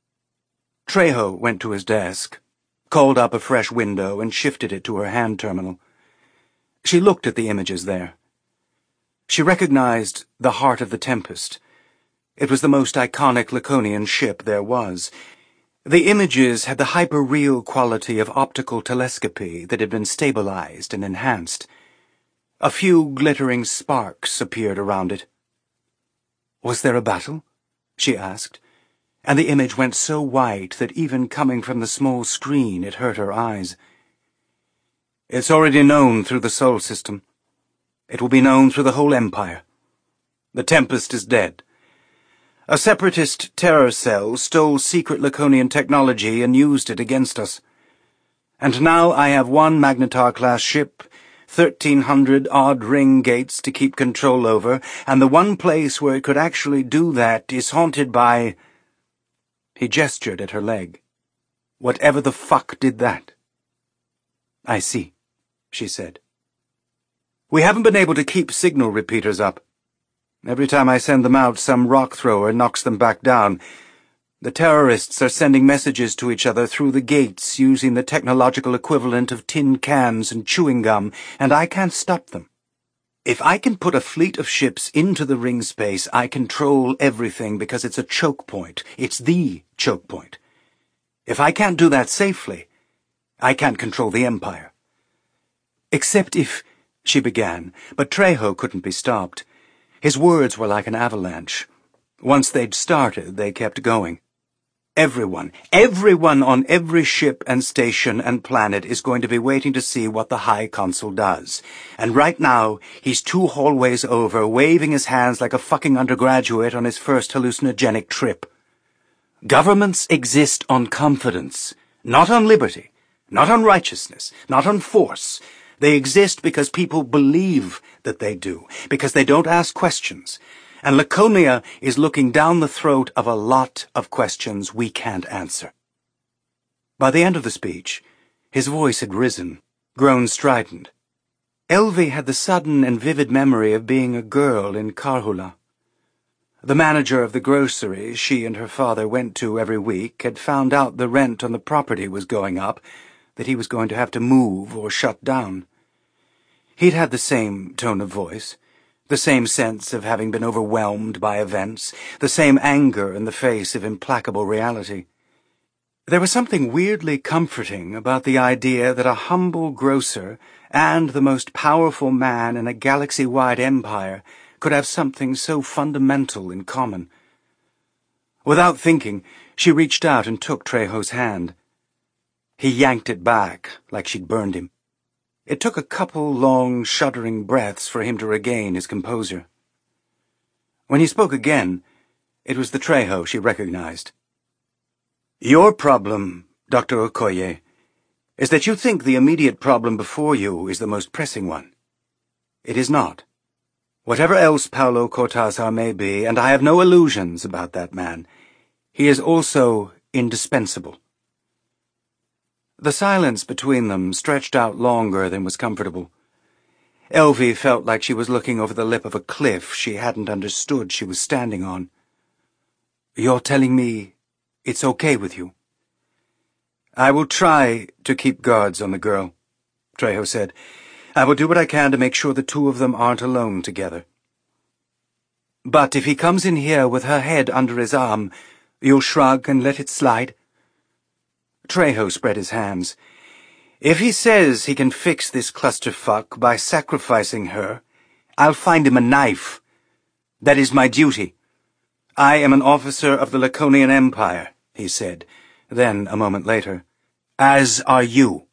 Trejo went to his desk, called up a fresh window, and shifted it to her hand terminal. She looked at the images there. She recognized the Heart of the Tempest. It was the most iconic Laconian ship there was. The images had the hyper-real quality of optical telescopy that had been stabilized and enhanced. A few glittering sparks appeared around it. "Was there a battle?" she asked, and the image went so white that even coming from the small screen it hurt her eyes. "It's already known through the Sol system. It will be known through the whole Empire. The Tempest is dead. A separatist terror cell stole secret Laconian technology and used it against us. And now I have one Magnetar-class ship, 1,300 odd ring gates to keep control over, and the one place where it could actually do that is haunted by—" He gestured at her leg. "Whatever the fuck did that?" "I see," she said. "We haven't been able to keep signal repeaters up. Every time I send them out, some rock thrower knocks them back down. The terrorists are sending messages to each other through the gates using the technological equivalent of tin cans and chewing gum, and I can't stop them. If I can put a fleet of ships into the ring space, I control everything because it's a choke point. It's the choke point. If I can't do that safely, I can't control the Empire." "Except if—" she began, but Trejo couldn't be stopped. His words were like an avalanche. Once they'd started, they kept going. Everyone on every ship and station and planet is going to be waiting to see what the High Consul does. And right now, he's 2 hallways over, waving his hands like a fucking undergraduate on his first hallucinogenic trip. Governments exist on confidence, not on liberty, not on righteousness, not on force. They exist because people believe that they do, because they don't ask questions. And Laconia is looking down the throat of a lot of questions we can't answer. By the end of the speech, his voice had risen, grown strident. Elvie had the sudden and vivid memory of being a girl in Karhula. The manager of the grocery she and her father went to every week had found out the rent on the property was going up, that he was going to have to move or shut down. He'd had the same tone of voice, the same sense of having been overwhelmed by events, the same anger in the face of implacable reality. There was something weirdly comforting about the idea that a humble grocer and the most powerful man in a galaxy-wide empire could have something so fundamental in common. Without thinking, she reached out and took Trejo's hand. He yanked it back like she'd burned him. It took a couple long, shuddering breaths for him to regain his composure. When he spoke again, it was the Trejo she recognized. Your problem, Dr. Okoye, is that you think the immediate problem before you is the most pressing one. It is not. Whatever else Paulo Cortázar may be, and I have no illusions about that man, he is also indispensable. The silence between them stretched out longer than was comfortable. Elvie felt like she was looking over the lip of a cliff she hadn't understood she was standing on. You're telling me it's okay with you? I will try to keep guards on the girl, Trejo said. I will do what I can to make sure the two of them aren't alone together. But if he comes in here with her head under his arm, you'll shrug and let it slide? Trejo spread his hands. If he says he can fix this clusterfuck by sacrificing her, I'll find him a knife. That is my duty. I am an officer of the Laconian Empire, he said. Then, a moment later, as are you.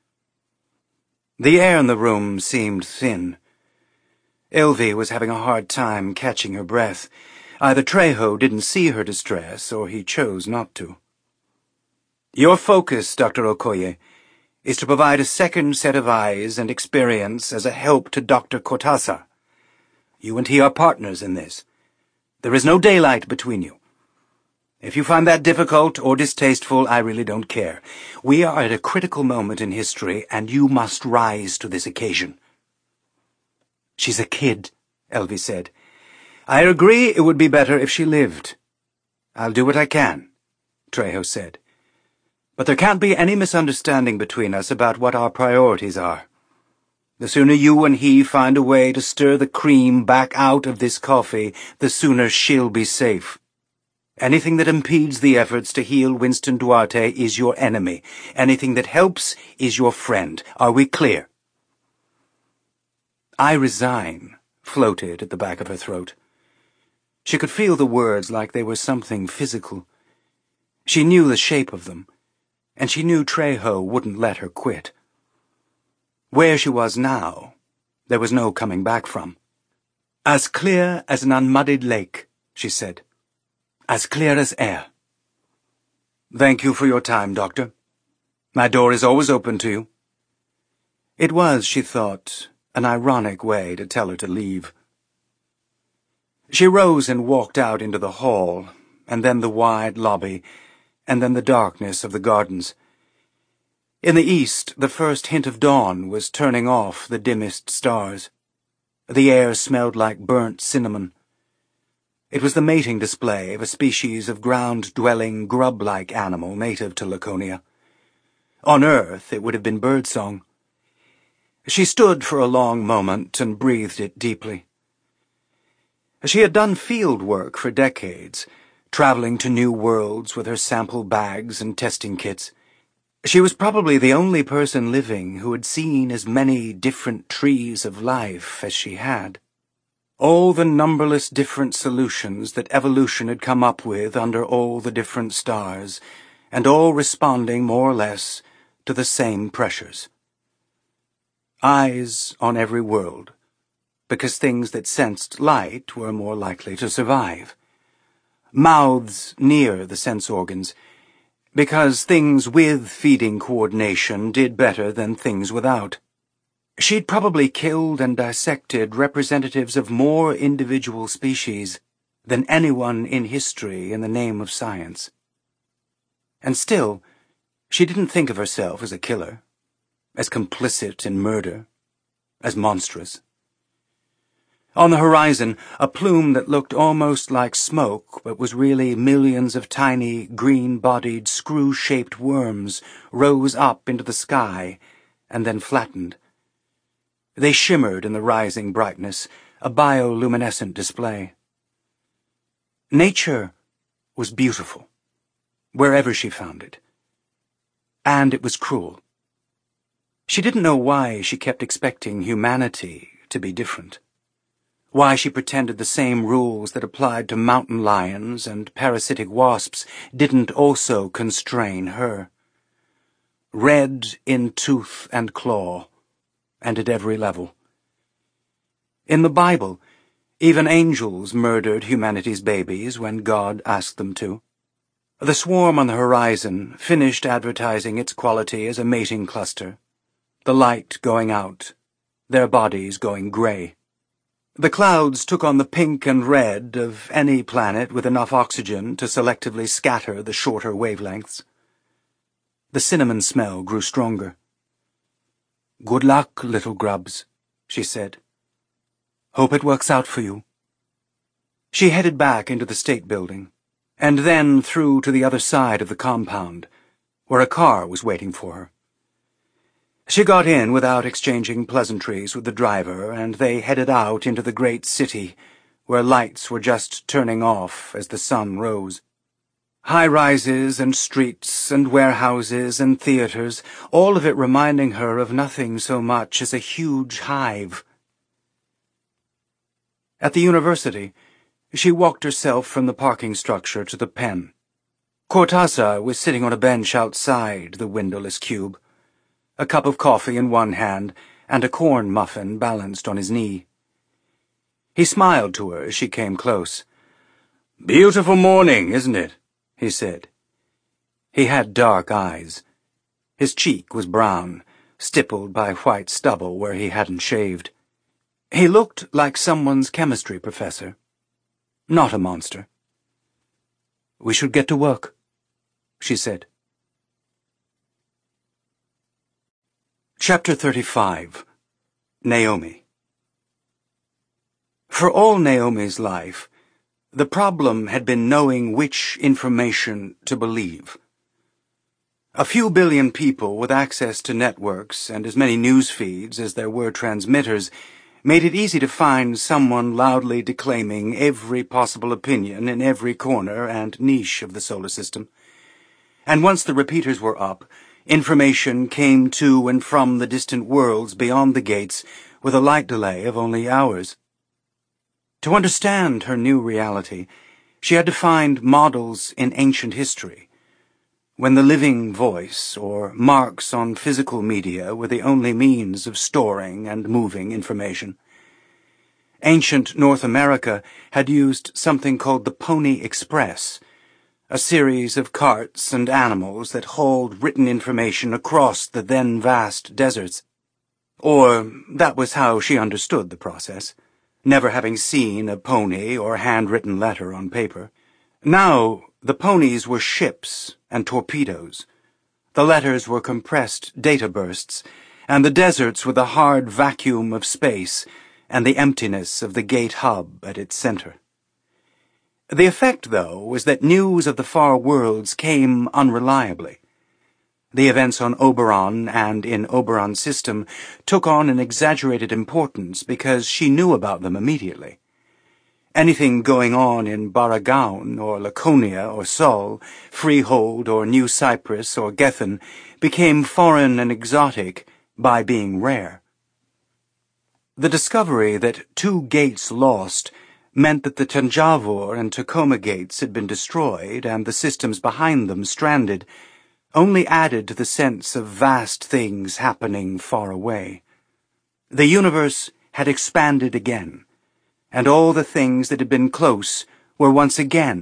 The air in the room seemed thin. Elvie was having a hard time catching her breath. Either Trejo didn't see her distress, or he chose not to. Your focus, Dr. Okoye, is to provide a second set of eyes and experience as a help to Dr. Cortázar. You and he are partners in this. There is no daylight between you. If you find that difficult or distasteful, I really don't care. We are at a critical moment in history, and you must rise to this occasion. She's a kid, Elvie said. I agree it would be better if she lived. I'll do what I can, Trejo said. But there can't be any misunderstanding between us about what our priorities are. The sooner you and he find a way to stir the cream back out of this coffee, the sooner she'll be safe. Anything that impedes the efforts to heal Winston Duarte is your enemy. Anything that helps is your friend. Are we clear? I resign floated at the back of her throat. She could feel the words like they were something physical. She knew the shape of them, and she knew Trejo wouldn't let her quit. Where she was now, there was no coming back from. As clear as an unmuddied lake, she said. As clear as air. Thank you for your time, Doctor. My door is always open to you. It was, she thought, an ironic way to tell her to leave. She rose and walked out into the hall, and then the wide lobby, and then the darkness of the gardens. In the east, the first hint of dawn was turning off the dimmest stars. The air smelled like burnt cinnamon. It was the mating display of a species of ground-dwelling, grub-like animal native to Laconia. On Earth, it would have been birdsong. She stood for a long moment and breathed it deeply. She had done field work for decades, traveling to new worlds with her sample bags and testing kits. She was probably the only person living who had seen as many different trees of life as she had. All the numberless different solutions that evolution had come up with under all the different stars, and all responding more or less to the same pressures. Eyes on every world, because things that sensed light were more likely to survive. mouths near the sense organs, because things with feeding coordination did better than things without. She'd probably killed and dissected representatives of more individual species than anyone in history in the name of science. And still, she didn't think of herself as a killer, as complicit in murder, as monstrous. On the horizon, a plume that looked almost like smoke but was really millions of tiny, green-bodied, screw-shaped worms rose up into the sky and then flattened. They shimmered in the rising brightness, a bioluminescent display. Nature was beautiful, wherever she found it. And it was cruel. She didn't know why she kept expecting humanity to be different. Why she pretended the same rules that applied to mountain lions and parasitic wasps didn't also constrain her. Red in tooth and claw, and at every level. In the Bible, even angels murdered humanity's babies when God asked them to. The swarm on the horizon finished advertising its quality as a mating cluster, the light going out, their bodies going gray. The clouds took on the pink and red of any planet with enough oxygen to selectively scatter the shorter wavelengths. The cinnamon smell grew stronger. "Good luck, little grubs," she said. "Hope it works out for you." She headed back into the state building, and then through to the other side of the compound, where a car was waiting for her. She got in without exchanging pleasantries with the driver, and they headed out into the great city, where lights were just turning off as the sun rose. High-rises and streets and warehouses and theaters, all of it reminding her of nothing so much as a huge hive. At the university, she walked herself from the parking structure to the pen. Cortázar was sitting on a bench outside the windowless cube, a cup of coffee in one hand and a corn muffin balanced on his knee. He smiled to her as she came close. "Beautiful morning, isn't it?" he said. He had dark eyes. His cheek was brown, stippled by white stubble where he hadn't shaved. He looked like someone's chemistry professor. Not a monster. "We should get to work," she said. Chapter 35. Naomi. For all Naomi's life, the problem had been knowing which information to believe. A few billion people with access to networks and as many news feeds as there were transmitters made it easy to find someone loudly declaiming every possible opinion in every corner and niche of the solar system. And once the repeaters were up, information came to and from the distant worlds beyond the gates with a light delay of only hours. To understand her new reality, she had to find models in ancient history, when the living voice or marks on physical media were the only means of storing and moving information. Ancient North America had used something called the Pony Express, a series of carts and animals that hauled written information across the then vast deserts. Or that was how she understood the process, never having seen a pony or handwritten letter on paper. Now, the ponies were ships and torpedoes. The letters were compressed data bursts, and the deserts were the hard vacuum of space and the emptiness of the gate hub at its center. The effect, though, was that news of the far worlds came unreliably. The events on Oberon and in Oberon's system took on an exaggerated importance because she knew about them immediately. Anything going on in Baragaun or Laconia or Sol, Freehold or New Cyprus or Gethin became foreign and exotic by being rare. The discovery that 2 gates lost meant that the Tanjavur and Tacoma gates had been destroyed and the systems behind them stranded only added to the sense of vast things happening far away. The universe had expanded again, and all the things that had been close were once again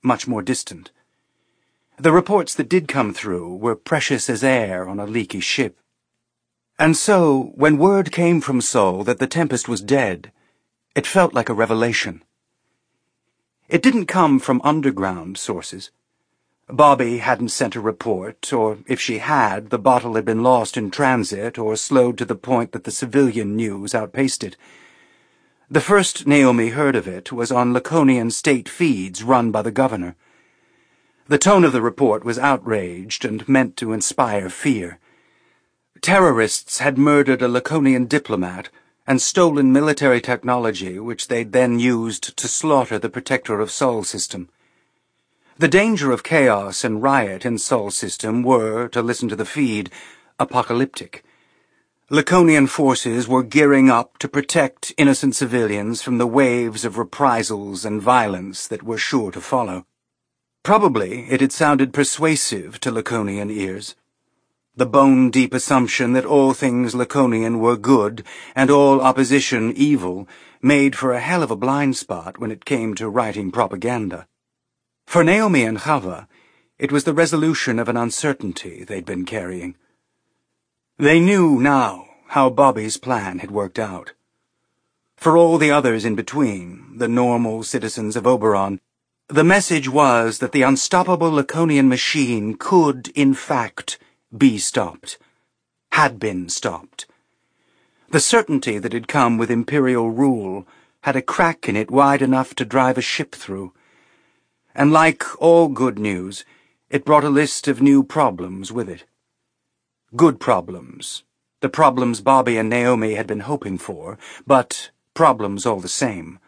much more distant. The reports that did come through were precious as air on a leaky ship. And so, when word came from Sol that the Tempest was dead, it felt like a revelation. It didn't come from underground sources. Bobby hadn't sent a report, or if she had, the bottle had been lost in transit or slowed to the point that the civilian news outpaced it. The first Naomi heard of it was on Laconian state feeds run by the governor. The tone of the report was outraged and meant to inspire fear. Terrorists had murdered a Laconian diplomat and stolen military technology which they'd then used to slaughter the Protector of Sol system. The danger of chaos and riot in Sol system were, to listen to the feed, apocalyptic. Laconian forces were gearing up to protect innocent civilians from the waves of reprisals and violence that were sure to follow. Probably it had sounded persuasive to Laconian ears. The bone-deep assumption that all things Laconian were good and all opposition evil made for a hell of a blind spot when it came to writing propaganda. For Naomi and Chava, it was the resolution of an uncertainty they'd been carrying. They knew now how Bobby's plan had worked out. For all the others in between, the normal citizens of Oberon, the message was that the unstoppable Laconian machine could, in fact, be stopped. Had been stopped. The certainty that had come with imperial rule had a crack in it wide enough to drive a ship through. And like all good news, it brought a list of new problems with it. Good problems. The problems Bobby and Naomi had been hoping for, but problems all the same.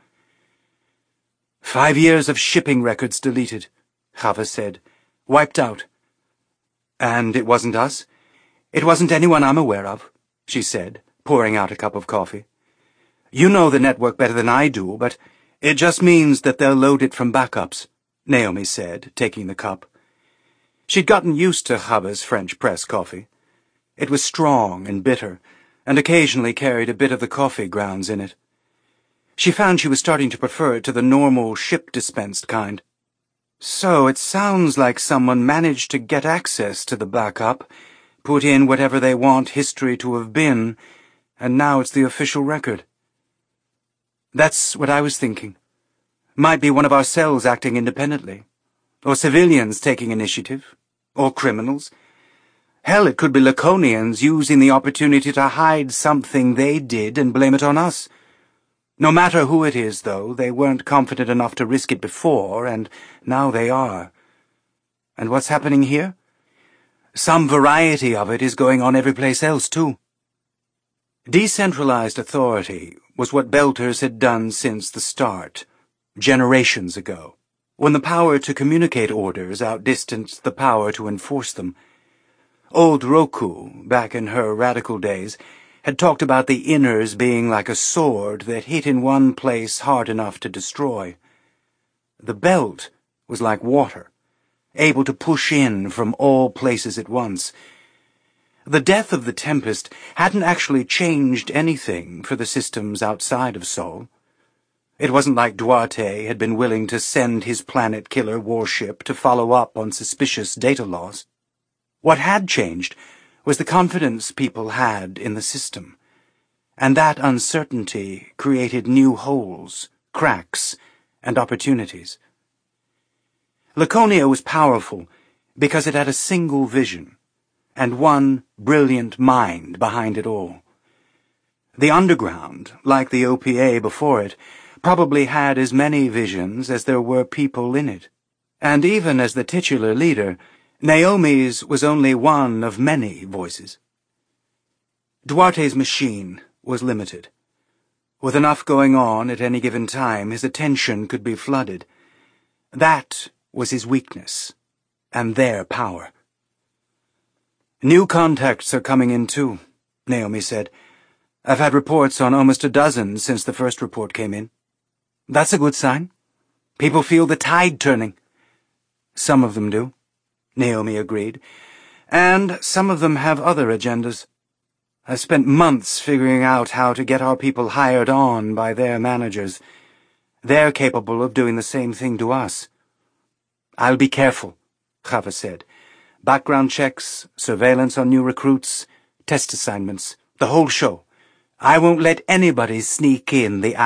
5 years of shipping records deleted, Chava said. Wiped out. And it wasn't us? It wasn't anyone I'm aware of, she said, pouring out a cup of coffee. You know the network better than I do, but it just means that they'll load it from backups, Naomi said, taking the cup. She'd gotten used to Chava's French press coffee. It was strong and bitter, and occasionally carried a bit of the coffee grounds in it. She found she was starting to prefer it to the normal ship-dispensed kind. So it sounds like someone managed to get access to the backup, put in whatever they want history to have been, and now it's the official record. That's what I was thinking. Might be one of ourselves acting independently, or civilians taking initiative, or criminals. Hell, it could be Laconians using the opportunity to hide something they did and blame it on us. No matter who it is, though, they weren't confident enough to risk it before, and now they are. And what's happening here? Some variety of it is going on every place else, too. Decentralized authority was what Belters had done since the start, generations ago, when the power to communicate orders outdistanced the power to enforce them. Old Roku, back in her radical days, had talked about the inners being like a sword that hit in one place hard enough to destroy. The belt was like water, able to push in from all places at once. The death of the Tempest hadn't actually changed anything for the systems outside of Sol. It wasn't like Duarte had been willing to send his planet-killer warship to follow up on suspicious data loss. What had changed was the confidence people had in the system, and that uncertainty created new holes, cracks, and opportunities. Laconia was powerful because it had a single vision, and one brilliant mind behind it all. The Underground, like the OPA before it, probably had as many visions as there were people in it, and even as the titular leader, Naomi's was only one of many voices. Duarte's machine was limited. With enough going on at any given time, his attention could be flooded. That was his weakness, and their power. New contacts are coming in too, Naomi said. I've had reports on almost a dozen since the first report came in. That's a good sign. People feel the tide turning. Some of them do, Naomi agreed, and some of them have other agendas. I've spent months figuring out how to get our people hired on by their managers. They're capable of doing the same thing to us. I'll be careful, Chava said. Background checks, surveillance on new recruits, test assignments, the whole show. I won't let anybody sneak in the